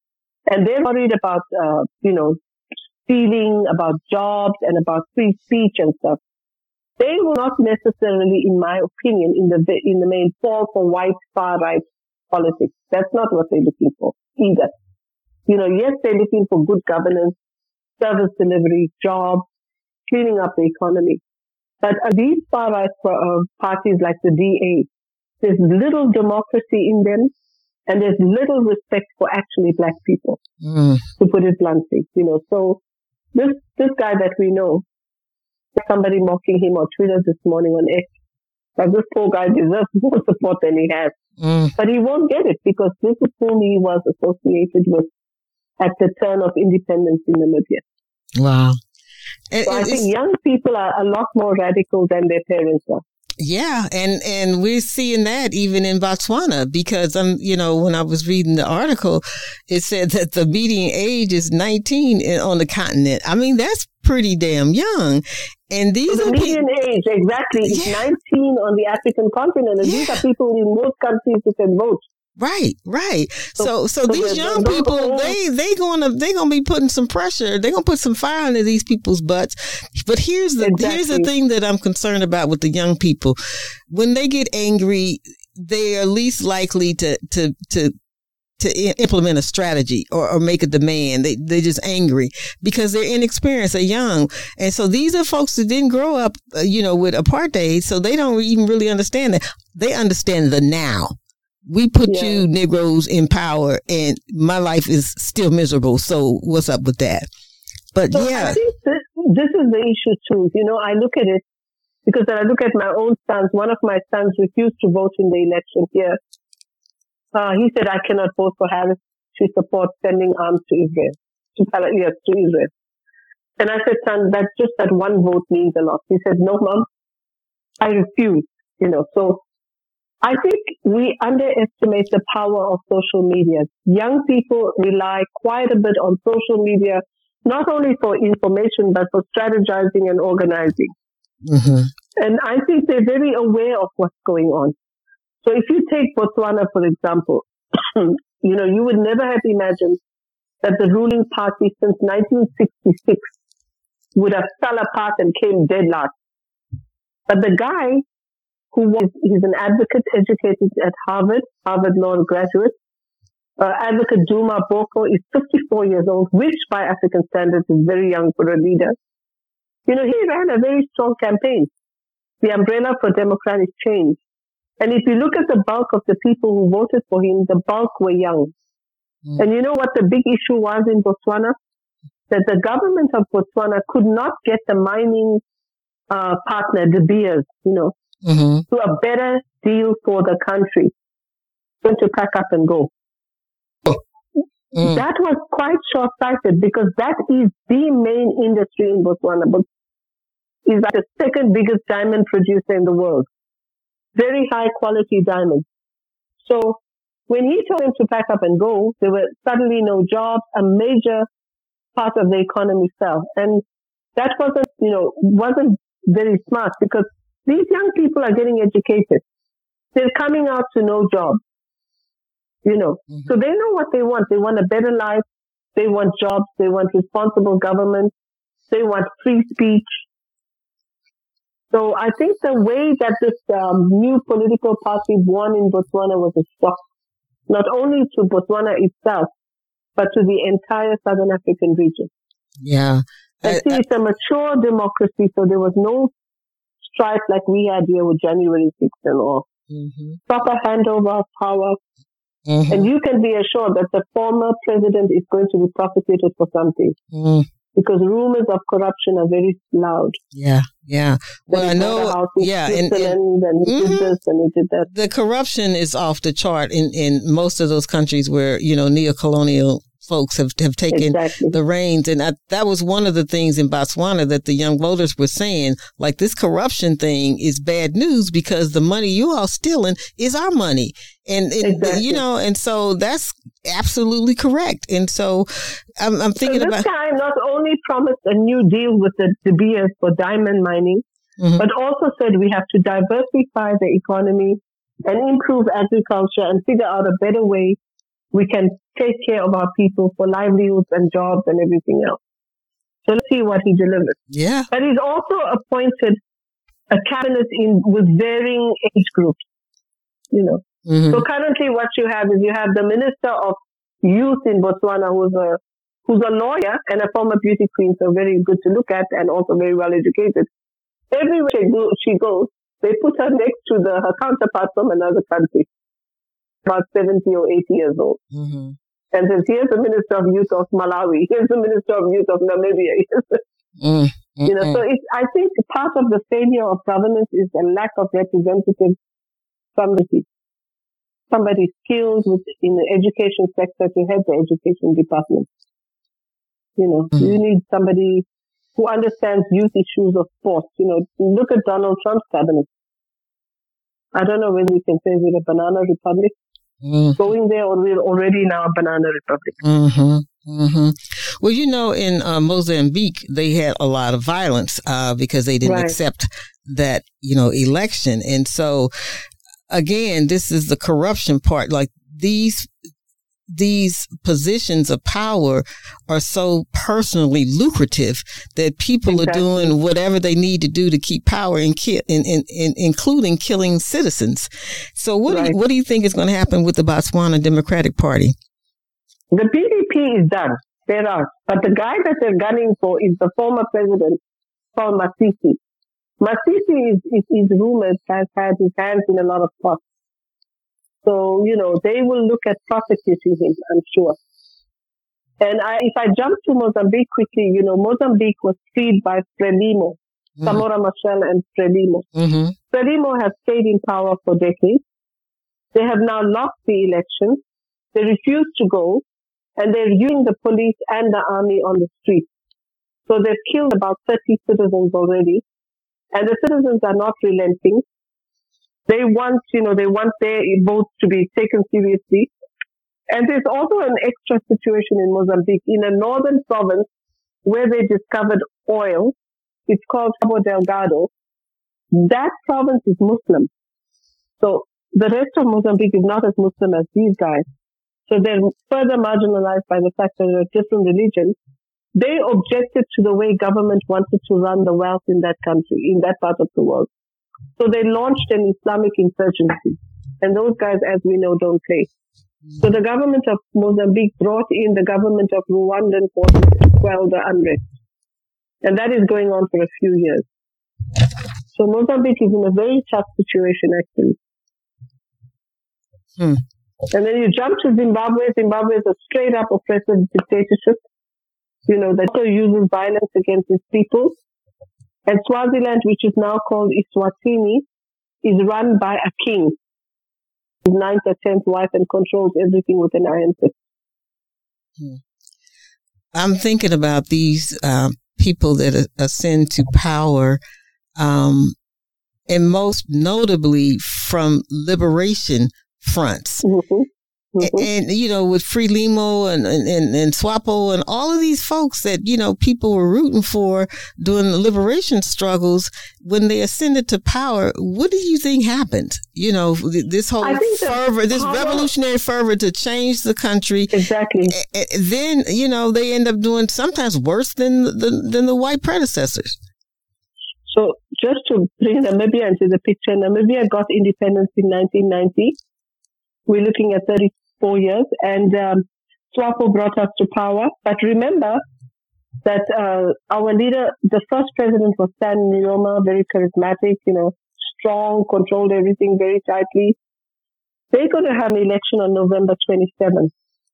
And they're worried about, uh, you know, stealing, about jobs and about free speech and stuff. They will not necessarily, in my opinion, in the, in the main fall for white far-right politics. That's not what they're looking for either. You know, yes, they're looking for good governance, service delivery, jobs, cleaning up the economy. But uh, these far-right uh, parties like the D A, there's little democracy in them, and there's little respect for actually black people, mm. to put it bluntly. You know, so this this guy that we know, somebody mocking him on Twitter this morning on X, like this poor guy deserves more support than he has. Mm. But he won't get it because this is whom he was associated with at the turn of independence in Namibia. Wow. So it, I think young people are a lot more radical than their parents are. Yeah, and and we're seeing that even in Botswana because I'm, you know, when I was reading the article, it said that the median age is nineteen on the continent. I mean, that's pretty damn young. And these so are the median people, age exactly is yeah. nineteen on the African continent, and yeah. these are people in most countries who can vote. Right, right. So, so, so, so these young people, they they gonna they gonna be putting some pressure. They're gonna put some fire under these people's butts. But here's the exactly. here's the thing that I'm concerned about with the young people. When they get angry, they are least likely to to to to I- implement a strategy or, or make a demand. They, they're just angry because they're inexperienced, they're young. And so these are folks that didn't grow up, uh, you know, with apartheid. So they don't even really understand that. They understand the now. We put yeah. you Negroes in power and my life is still miserable. So what's up with that? But so yeah. I think this, this is the issue too. You know, I look at it because when I look at my own sons, one of my sons refused to vote in the election here. Uh, he said, I cannot vote for Harris. She supports sending arms to Israel. To, yes, to Israel. And I said, son, that just that one vote means a lot. He said, no, mom, I refuse. You know, so I think we underestimate the power of social media. Young people rely quite a bit on social media, not only for information, but for strategizing and organizing. Mm-hmm. And I think they're very aware of what's going on. So if you take Botswana, for example, you know, you would never have imagined that the ruling party since nineteen sixty-six would have fell apart and came dead last. But the guy who was, he's an advocate educated at Harvard, Harvard Law graduate, uh, Advocate Duma Boko is fifty-four years old, which by African standards is very young for a leader. You know, he ran a very strong campaign, the Umbrella for Democratic Change. And if you look at the bulk of the people who voted for him, the bulk were young. Mm. And you know what the big issue was in Botswana? That the government of Botswana could not get the mining uh, partner, De Beers, you know, mm-hmm. to a better deal for the country. Going to pack up and go. Mm. That was quite short-sighted because that is the main industry in Botswana. But is like the second biggest diamond producer in the world. Very high quality diamonds. So when he told him to pack up and go, there were suddenly no jobs. A major part of the economy fell. And that wasn't, you know, wasn't very smart because these young people are getting educated. They're coming out to no job. You know, mm-hmm. so they know what they want. They want a better life. They want jobs. They want responsible government. They want free speech. So I think the way that this um, new political party won in Botswana was a shock, not only to Botswana itself, but to the entire Southern African region. Yeah. I, I see I, it's a mature democracy, so there was no strife like we had here with January sixth and all. Mm-hmm. Proper handover of power. Mm-hmm. And you can be assured that the former president is going to be prosecuted for something. Mm. Because rumors of corruption are very loud. Yeah, yeah. Well, I know. Yeah, and, and, and he mm-hmm. did this and he did that. The corruption is off the chart in, in most of those countries where, you know, neo-colonial folks have, have taken exactly. the reins. And I, that was one of the things in Botswana that the young voters were saying, like, this corruption thing is bad news because the money you all stealing is our money. And, and exactly. you know, and so that's absolutely correct. And so I'm, I'm thinking so this about. This guy not only promised a new deal with the De Beers for diamond mining, mm-hmm. but also said we have to diversify the economy and improve agriculture and figure out a better way we can take care of our people for livelihoods and jobs and everything else. So let's see what he delivers. Yeah. But he's also appointed a cabinet in with varying age groups, you know. Mm-hmm. So currently what you have is you have the Minister of Youth in Botswana who's a, who's a lawyer and a former beauty queen, so very good to look at and also very well educated. Everywhere she, go, she goes, they put her next to the, her counterpart from another country, about seventy or eighty years old. Mm-hmm. And says, here's the Minister of Youth of Malawi, here's the Minister of Youth of Namibia. mm-hmm. You know, so it's, I think part of the failure of governance is a lack of representative somebody. Somebody skilled with, in the education sector to head the education department. You know, mm-hmm. you need somebody who understands youth issues of sports. You know, look at Donald Trump's cabinet. I don't know whether we can say we're a banana republic. Mm-hmm. Going there, or we're already now a banana republic. Mm-hmm. Mm-hmm. Well, you know, in uh, Mozambique, they had a lot of violence uh, because they didn't right. accept that, you know, election. And so, again, this is the corruption part. Like these these positions of power are so personally lucrative that people exactly. are doing whatever they need to do to keep power, and ki- in, in, in, including killing citizens. So what right. do you, what do you think is going to happen with the Botswana Democratic Party? The P D P is done. They're out. But the guy that they're gunning for is the former president, Paul Masisi. Masisi is, is, is rumored has had his hands in a lot of pots. So, you know, they will look at prosecuting him, I'm sure. And I, if I jump to Mozambique quickly, you know, Mozambique was freed by Frelimo, mm-hmm. Samora Machel and Frelimo. Mm-hmm. Frelimo has stayed in power for decades. They have now lost the elections. They refuse to go, and they're using the police and the army on the streets. So they've killed about thirty citizens already, and the citizens are not relenting. They want, you know, they want their votes to be taken seriously. And there's also an extra situation in Mozambique, in a northern province where they discovered oil. It's called Cabo Delgado. That province is Muslim. So the rest of Mozambique is not as Muslim as these guys. So they're further marginalized by the fact that they're different religions. They objected to the way government wanted to run the wealth in that country, in that part of the world. So they launched an Islamic insurgency. And those guys, as we know, don't play. So the government of Mozambique brought in the government of Rwandan forces to quell the unrest. And that is going on for a few years. So Mozambique is in a very tough situation, actually. Hmm. And then you jump to Zimbabwe. Zimbabwe is a straight up oppressive dictatorship, you know, that also uses violence against its people. And Swaziland, which is now called Eswatini, is run by a king, his ninth or tenth wife, and controls everything with an iron fist. Hmm. I'm thinking about these uh, people that ascend to power, um, and most notably from liberation fronts. Mm-hmm. Mm-hmm. And, you know, with Frelimo and, and, and SWAPO and all of these folks that, you know, people were rooting for during the liberation struggles, when they ascended to power, what do you think happened? You know, this whole fervor, this power, revolutionary fervor to change the country. Exactly. Then, you know, they end up doing sometimes worse than the, than the white predecessors. So just to bring Namibia into the picture, Namibia got independence in nineteen ninety. We're looking at thirty-four years, and um, SWAPO brought us to power. But remember that uh, our leader, the first president, was Stan Nyoma, very charismatic, you know, strong, controlled everything very tightly. They're going to have an election on November twenty-seventh.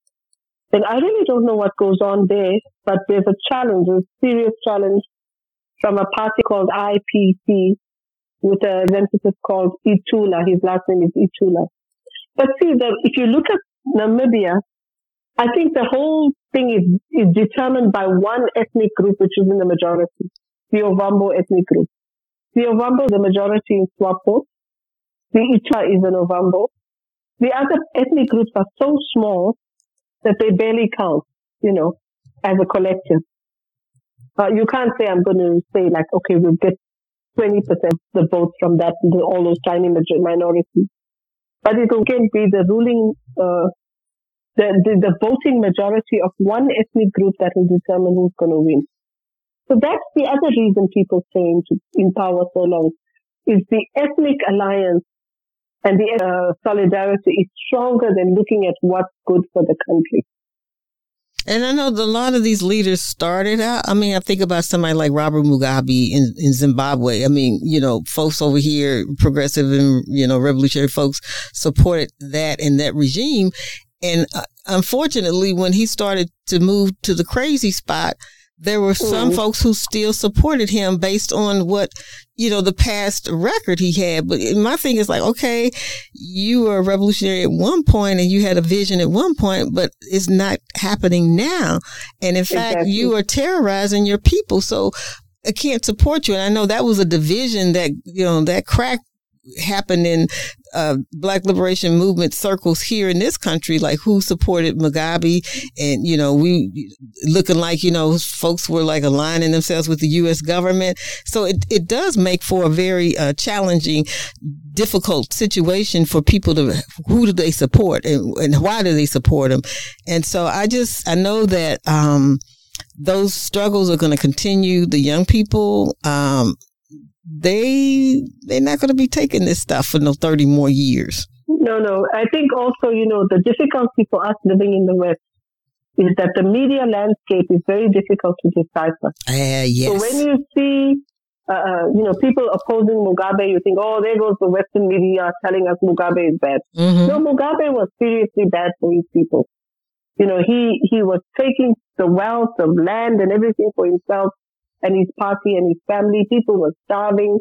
And I really don't know what goes on there, but there's a challenge, a serious challenge from a party called I P C with a representative called Itula. His last name is Itula. But see, the, if you look at Namibia, I think the whole thing is, is determined by one ethnic group, which is in the majority, the Ovambo ethnic group. The Ovambo is the majority in SWAPO. The Itula is an Ovambo. The other ethnic groups are so small that they barely count, you know, as a collective. Uh, you can't say, I'm going to say like, okay, we'll get twenty percent of the votes from that, all those tiny minorities. But it will again be the ruling, uh, the, the, the voting majority of one ethnic group that will determine who's going to win. So that's the other reason people stay into, in power so long, is the ethnic alliance and the uh, solidarity is stronger than looking at what's good for the country. And I know a lot of these leaders started out, I mean, I think about somebody like Robert Mugabe in, in Zimbabwe. I mean, you know, folks over here, progressive and, you know, revolutionary folks supported that and that regime. And uh, unfortunately, when he started to move to the crazy spot, there were some mm. folks who still supported him based on what, you know, the past record he had. But my thing is like, okay, you were a revolutionary at one point and you had a vision at one point, but it's not happening now. And in fact, exactly. you are terrorizing your people. So I can't support you. And I know that was a division that, you know, that cracked happened in uh, Black Liberation Movement circles here in this country, like who supported Mugabe, and you know, we looking like, you know, folks were like aligning themselves with the U S government. So it it does make for a very uh, challenging, difficult situation for people to, who do they support and, and why do they support them? And so I just, I know that um, those struggles are going to continue. The young people, um, they, they're not going to be taking this stuff for no thirty more years. No, no. I think also, you know, the difficulty for us living in the West is that the media landscape is very difficult to decipher. Uh, yes. So when you see, uh, you know, people opposing Mugabe, you think, oh, there goes the Western media telling us Mugabe is bad. Mm-hmm. No, Mugabe was seriously bad for his people. You know, he, he was taking the wealth of land and everything for himself and his party and his family. People were starving.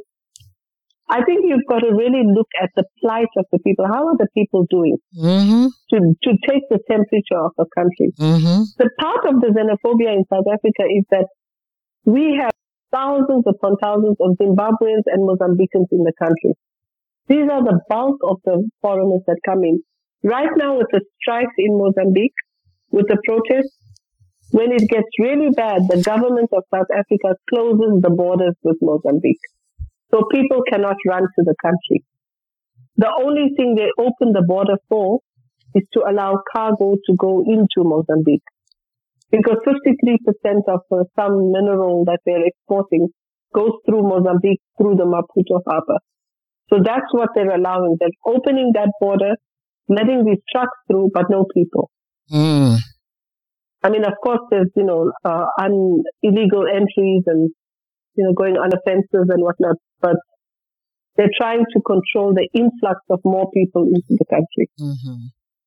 I think you've got to really look at the plight of the people. How are the people doing mm-hmm. to to take the temperature of a country? Mm-hmm. The part of the xenophobia in South Africa is that we have thousands upon thousands of Zimbabweans and Mozambicans in the country. These are the bulk of the foreigners that come in. Right now with the strikes in Mozambique, with the protests, when it gets really bad, the government of South Africa closes the borders with Mozambique. So people cannot run to the country. The only thing they open the border for is to allow cargo to go into Mozambique. Because fifty-three percent of uh, some mineral that they're exporting goes through Mozambique, through the Maputo harbor. So that's what they're allowing. They're opening that border, letting these trucks through, but no people. Mm. I mean, of course, there's, you know, uh, un- illegal entries and, you know, going on offenses and whatnot, but they're trying to control the influx of more people into the country. Mm-hmm.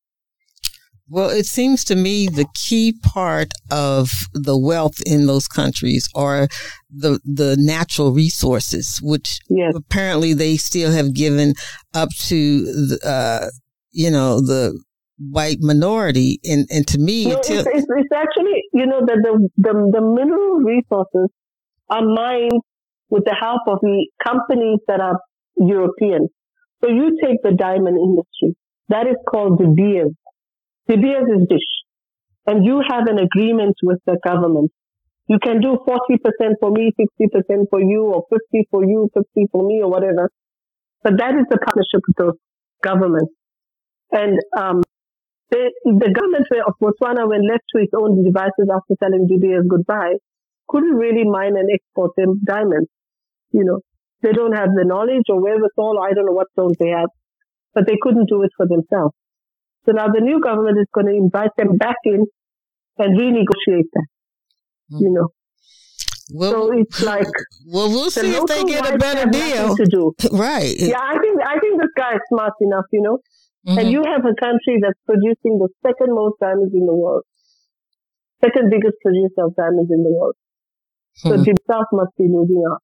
Well, it seems to me the key part of the wealth in those countries are the the natural resources, which yes. apparently they still have given up to the, uh, you know, the white minority. And, and to me, no, until- it's, it's, it's actually, you know, that the, the the mineral resources are mined with the help of the companies that are European. So you take the diamond industry. That is called De Beers. De Beers is Dish. And you have an agreement with the government. You can do forty percent for me, sixty percent for you, or fifty for you, fifty for me, or whatever. But that is the partnership with those governments. And um, the, the government of Botswana, when left to its own devices after telling De Beers goodbye, couldn't really mine and export them diamonds. You know, they don't have the knowledge or wherewithal, I don't know what stones they have, but they couldn't do it for themselves. So now the new government is going to invite them back in and renegotiate that, mm. you know. Well, so it's like, well, we'll see if they get a better deal. To do. Right. Yeah, I think, I think this guy is smart enough, you know. Mm-hmm. And you have a country that's producing the second most diamonds in the world. Second biggest producer of diamonds in the world. So hmm. himself must be losing out.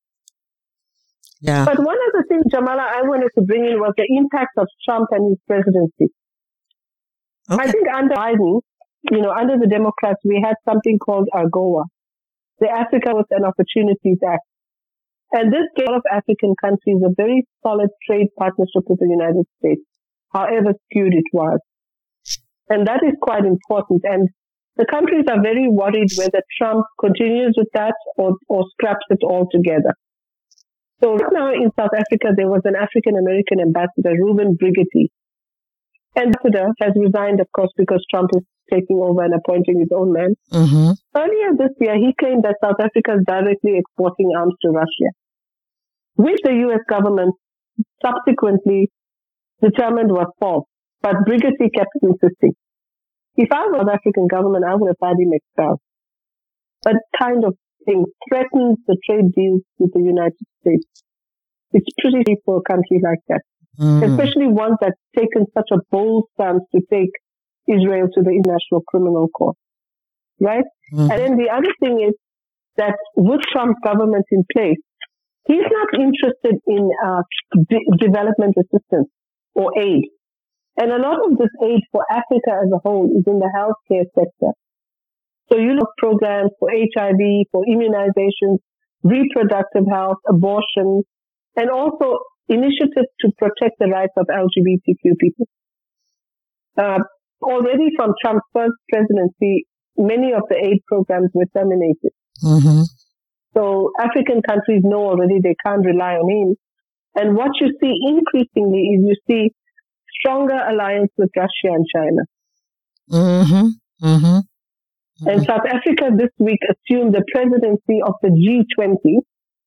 Yeah. But one of the things, Jamala, I wanted to bring in was the impact of Trump and his presidency. Okay. I think under Biden, you know, under the Democrats, we had something called AGOA, the Africa with an Opportunities Act. And this gave a lot of African countries a very solid trade partnership with the United States, however skewed it was. And that is quite important. And the countries are very worried whether Trump continues with that or, or scraps it altogether. So right now in South Africa, there was an African-American ambassador, Ruben Brigetti. Ambassador has resigned, of course, because Trump is taking over and appointing his own man. Mm-hmm. Earlier this year, he claimed that South Africa is directly exporting arms to Russia, which the U S government subsequently determined was false. But Brigetti kept insisting. If I was the South African government, I would have had him expelled. That kind of thing threatens the trade deals with the United States. It's pretty deep for a country like that. Mm. Especially one that's taken such a bold stance to take Israel to the International Criminal Court. Right? Mm. And then the other thing is that with Trump's government in place, he's not interested in uh, de- development assistance or aid. And a lot of this aid for Africa as a whole is in the healthcare sector. So you look at programs for H I V, for immunizations, reproductive health, abortion, and also initiatives to protect the rights of L G B T Q people. Uh, already from Trump's first presidency, many of the aid programs were terminated. Mm-hmm. So African countries know already they can't rely on him. And what you see increasingly is you see stronger alliance with Russia and China. Mm-hmm. Mm-hmm. Mm-hmm. And South Africa this week assumed the presidency of the G twenty.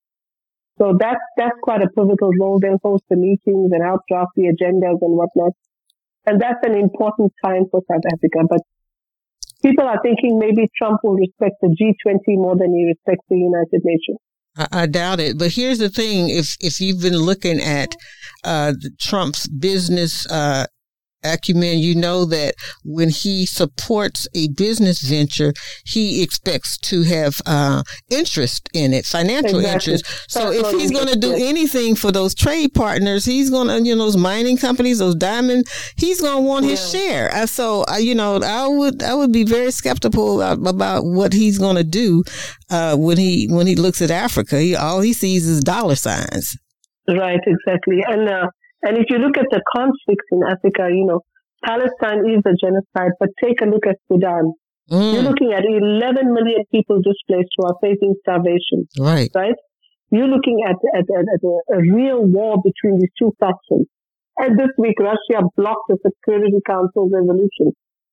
So that's, that's quite a pivotal role. They'll host the meetings and help draft the agendas and whatnot. And that's an important time for South Africa. But people are thinking maybe Trump will respect the G twenty more than he respects the United Nations. I, I doubt it. But here's the thing. If, if you've been looking at, uh, Trump's business, uh, acumen, you know that when he supports a business venture, he expects to have uh, interest in it, financial exactly. interest. So if he's going to do anything for those trade partners, he's going to, you know, those mining companies, those diamond, he's going to want his yeah. share. Uh, so, uh, you know, I would I would be very skeptical about, about what he's going to do uh, when he when he looks at Africa. He, all he sees is dollar signs. Right, exactly. And uh, And if you look at the conflicts in Africa, you know, Palestine is a genocide, but take a look at Sudan. Mm. You're looking at eleven million people displaced who are facing starvation. Right. Right? You're looking at, at, at, at a, a real war between these two factions. And this week, Russia blocked the Security Council resolution.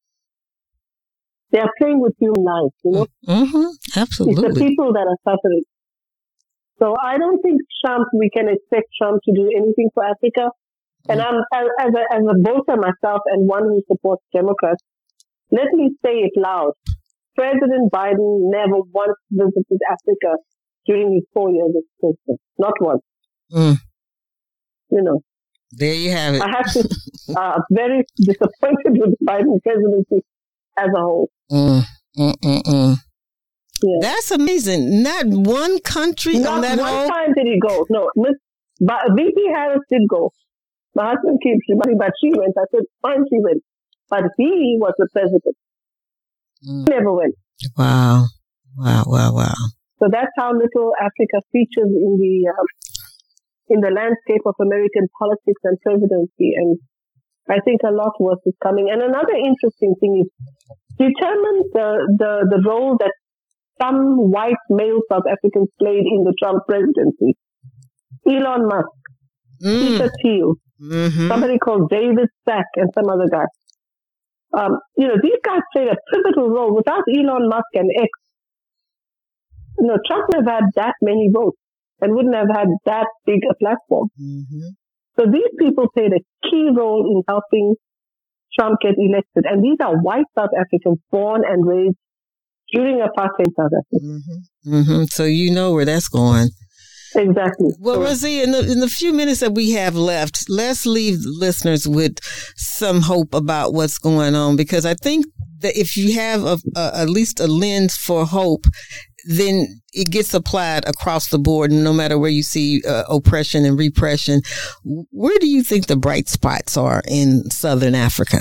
They are playing with human lives, you know? Mm-hmm. Absolutely. It's the people that are suffering. So I don't think Trump, we can expect Trump to do anything for Africa. And I'm, as a, as a voter myself and one who supports Democrats, let me say it loud. President Biden never once visited Africa during his four years as president. Not once. Mm. You know. There you have it. I have to, uh, very disappointed with the Biden presidency as a whole. Mm. Mm-mm-mm. Yeah. That's amazing. Not one country Not on that one whole... time did he go. No, Miss but V P Harris did go. My husband keeps reminding, but she went. I said, fine, she went. But he was the president. Mm. He never went. Wow. Wow, wow, wow. So that's how little Africa features in the um, in the landscape of American politics and presidency. And I think a lot worse is coming. And another interesting thing is determine the, the, the role that some white male South Africans played in the Trump presidency. Elon Musk, mm. Peter Thiel, mm-hmm. somebody called David Sack, and some other guy. Um, you know, these guys played a pivotal role. Without Elon Musk and X, you know, Trump would have had that many votes and wouldn't have had that big a platform. Mm-hmm. So these people played a key role in helping Trump get elected. And these are white South Africans born and raised during apartheid South Africa. Mm-hmm. Mm-hmm. So you know where that's going. Exactly. Well, Rosie, in the, in the few minutes that we have left, let's leave listeners with some hope about what's going on, because I think that if you have a, a, at least a lens for hope, then it gets applied across the board, no matter where you see uh, oppression and repression. Where do you think the bright spots are in Southern Africa?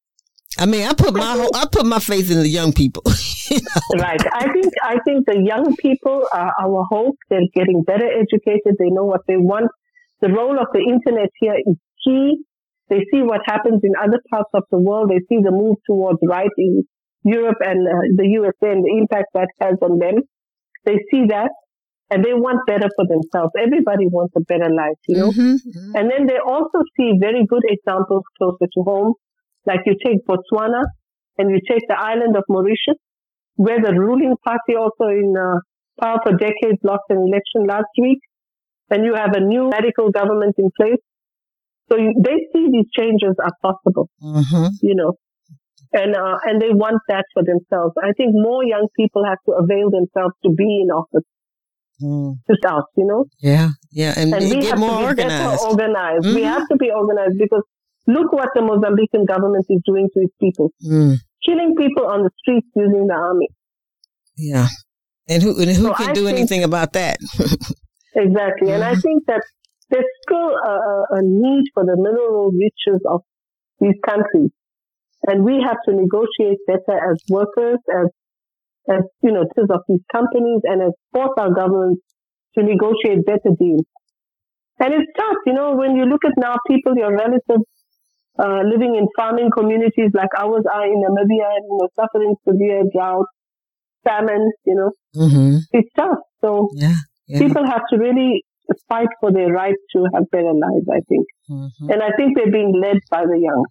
I mean, I put my whole, I put my faith in the young people. You know? Right. I think I think the young people are our hope. They're getting better educated. They know what they want. The role of the internet here is key. They see what happens in other parts of the world. They see the move towards right in Europe and uh, the U S A and the impact that has on them. They see that and they want better for themselves. Everybody wants a better life, you know. Mm-hmm, mm-hmm. And then they also see very good examples closer to home. Like you take Botswana and you take the island of Mauritius, where the ruling party also in uh, power for decades lost an election last week. And you have a new radical government in place. So you, they see these changes are possible, mm-hmm. you know, and uh, and they want that for themselves. I think more young people have to avail themselves to be in office mm. to start, you know. Yeah, yeah, and, and we get have more to be organized. better organized. Mm-hmm. We have to be organized because look what the Mozambican government is doing to its people. Mm. Killing people on the streets using the army. Yeah. And who and who so can I do think, anything about that? Exactly. Mm-hmm. And I think that there's still a, a need for the mineral riches of these countries. And we have to negotiate better as workers, as, as you know, of these companies, and as force our governments to negotiate better deals. And it's tough, you know, when you look at now people, your relatives, uh, living in farming communities like ours are in Namibia, you know, suffering severe drought, famine, you know, mm-hmm. it's tough. So yeah, yeah. people have to really fight for their right to have better lives, I think. Mm-hmm. And I think they're being led by the young.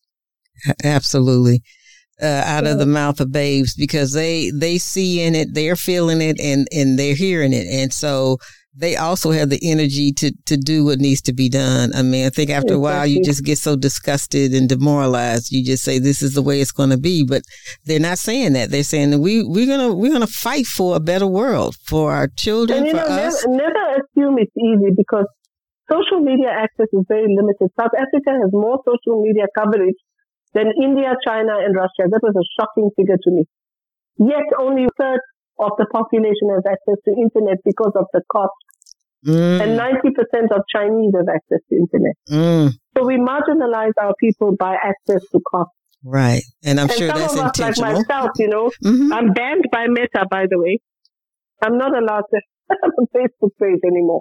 Absolutely. Uh, out yeah. of the mouth of babes, because they, they see in it, they're feeling it, and, and they're hearing it. And so they also have the energy to, to do what needs to be done. I mean, I think after exactly. a while you just get so disgusted and demoralized. You just say, this is the way it's going to be. But they're not saying that. They're saying that we, we're going to, we're going to fight for a better world for our children, and, you for know, us. Never, never assume it's easy, because social media access is very limited. South Africa has more social media coverage than India, China, and Russia. That was a shocking figure to me. Yet only a third of the population has access to internet because of the cost. Mm. And ninety percent of Chinese have access to internet. Mm. So we marginalize our people by access to cost. Right. And I'm and sure some that's of us, intentional. like myself, you know, mm-hmm. I'm banned by Meta, by the way. I'm not allowed to have a Facebook page anymore.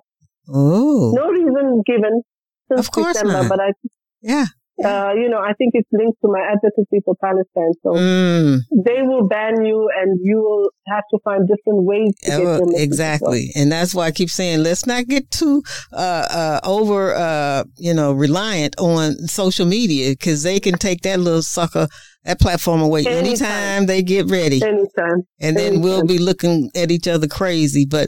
Oh. No reason given since of course December, not. but I, yeah. Uh, you know, I think it's linked to my advocacy for Palestine. So mm. they will ban you, and you will have to find different ways to oh, get your message. Exactly. And that's why I keep saying, let's not get too uh, uh, over, uh, you know, reliant on social media, because they can take that little sucker, that platform away anytime, anytime they get ready. Anytime. And then anytime. we'll be looking at each other crazy. But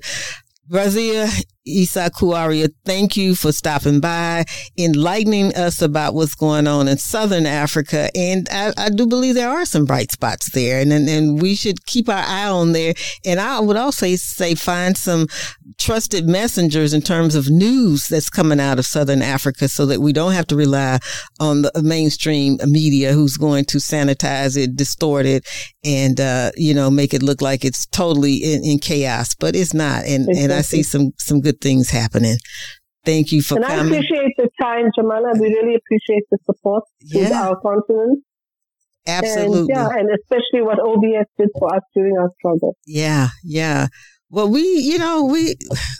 Razia Issa Kuaria, thank you for stopping by, enlightening us about what's going on in Southern Africa. And I, I do believe there are some bright spots there, and, and and we should keep our eye on there. And I would also say find some trusted messengers in terms of news that's coming out of Southern Africa, so that we don't have to rely on the mainstream media who's going to sanitize it, distort it, and, uh, you know, make it look like it's totally in, in chaos. But it's not. And, exactly. and I see some, some good things happening. Thank you for and coming. And I appreciate the time, Jamala. We really appreciate the support yeah. to our continent. Absolutely. And, yeah, and especially what O B S did for us during our struggle. Yeah, yeah. Well, we, you know, we,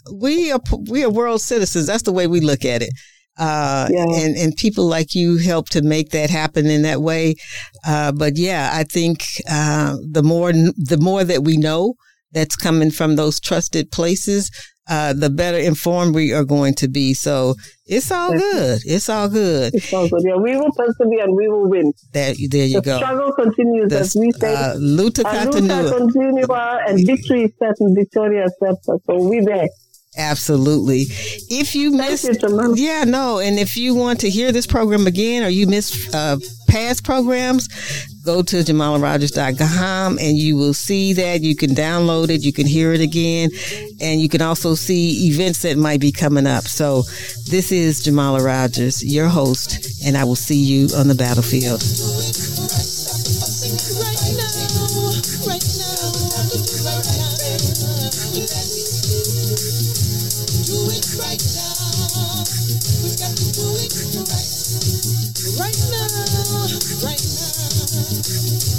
we are, we are world citizens. That's the way we look at it. Uh, yeah. and, and people like you help to make that happen in that way. Uh, but yeah, I think, uh, the more, the more that we know that's coming from those trusted places, uh, the better informed we are going to be. So it's all good. It's all good. It's all good. Yeah, we will persevere and we will win. There, there you the go. The struggle continues, the, as we say. Uh, luta continua. Luta continua, and victory is certain, Victoria is certain. So we're there. Absolutely. If you missed, you, yeah, no, and if you want to hear this program again, or you missed uh, past programs, go to jamala rogers dot com and you will see that. You can download it, you can hear it again, and you can also see events that might be coming up. So this is Jamala Rogers, your host, and I will see you on the battlefield. Right now, right now.